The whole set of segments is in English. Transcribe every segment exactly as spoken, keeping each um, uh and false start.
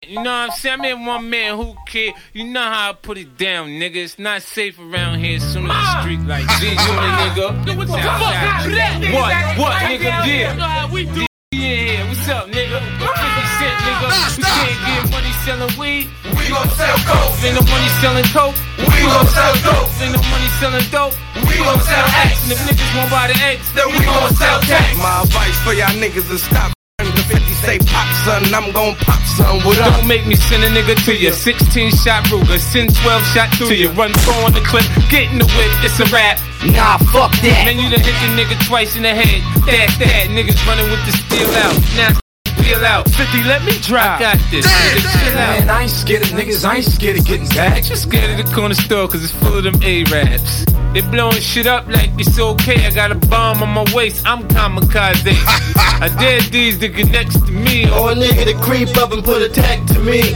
You know what I'm saying? I'm in one man who care. You know how I put it down, nigga. It's not safe around here as soon as the street like this. Nigga. What the fuck? What? What, nigga? Yeah. We do here. What's up, nigga? fifty cent, nigga. We can't get money selling weed. We gon' sell coke. Ain't no money selling coke. We gon' sell dope. Ain't no money selling dope. We gon' sell X. And if niggas won't buy the X, then we gon' sell tax. My advice for y'all niggas is stop. fifty say pop, son, I'm gon' pop, son. What up? Don't make me send a nigga to you. sixteen shot Ruger, send twelve shot to you. Run four on the clip, get in the whip, it's a rap. Nah, fuck that. Man, you done hit the nigga twice in the head. That, that, niggas running with the steel out. Now, peel out. fifty, let me drive. I got this, nigga, chill out. Man, I ain't scared of niggas, I ain't scared of getting back. Just scared of the corner store, cause it's full of them A-Raps. They blowing shit up like it's okay. I got a bomb on my waist, I'm kamikaze. I dare these to get next to me. Or a nigga to creep up and put a tag to me.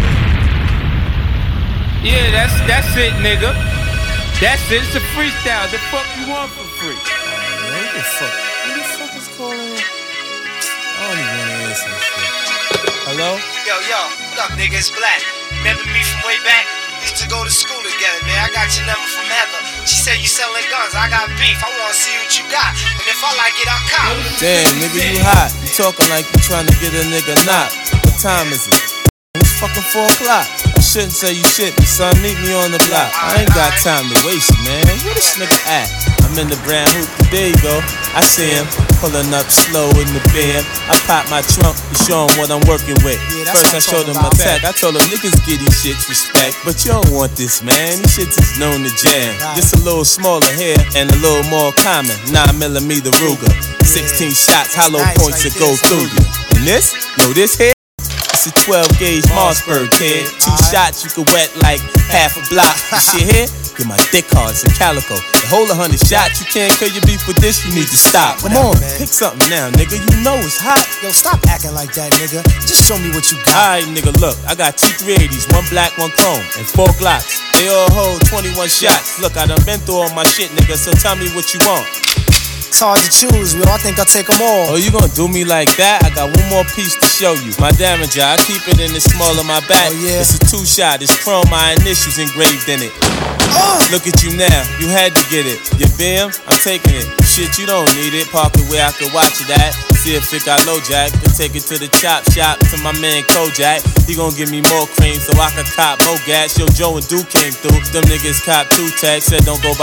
Yeah, that's that's it, nigga. That's it, it's a freestyle. The fuck you want for free? Man, what the fuck? Who the fuck is calling? I don't even wanna answer this shit. Hello? Yo, yo, what up, nigga? It's Black. Remember me from way back? We used to go to school together, man. I got your number from Heather. She said you selling guns. I got beef. I wanna see what you got. And if I like it, I'll cop. Damn, nigga, you hot. You talking like you trying to get a nigga knocked. What time is it? It's fucking four o'clock. I shouldn't say you shit, but son, meet me on the block. I ain't got time to waste, man. Where this nigga at? I'm in the brown hoop. There you go. I see him pulling up slow in the band. I pop my trunk to show him what I'm working with. Yeah, First I showed him my tech. I told him niggas get these shits respect, but you don't want this, man. These shits is known to jam. Just a little smaller here and a little more common. Nine millimeter Ruger, sixteen shots, hollow points that go through you. And this, no, this here. It's a twelve gauge Mossberg, kid. Two shots you can wet like half a block. You shit here? Get my dick hard, it's a calico. The whole a hundred shots, you can't kill your beef with this, you need to stop. Come on, pick something now, nigga. You know it's hot. Yo, stop acting like that, nigga. Just show me what you got. Alright, nigga, look, I got two three eighties, one black, one chrome, and four Glocks. They all hold twenty-one shots. Look, I done been through all my shit, nigga, so tell me what you want. It's hard to choose, yo. I think I'll take them all. Oh, you gonna do me like that? I got one more piece to show you. My damager, I keep it in the small of my back. Oh, yeah? It's a two shot, it's chrome, my initials engraved in it. Uh. Look at you now, you had to get it. Your B M, I'm taking it. Shit, you don't need it. Park it where I can watch it at. See if it got low jack. Then take it to the chop shop to my man Kojak. He gon' give me more cream so I can cop more gas. Yo, Joe and Duke came through. Them niggas cop two tags, said don't go by.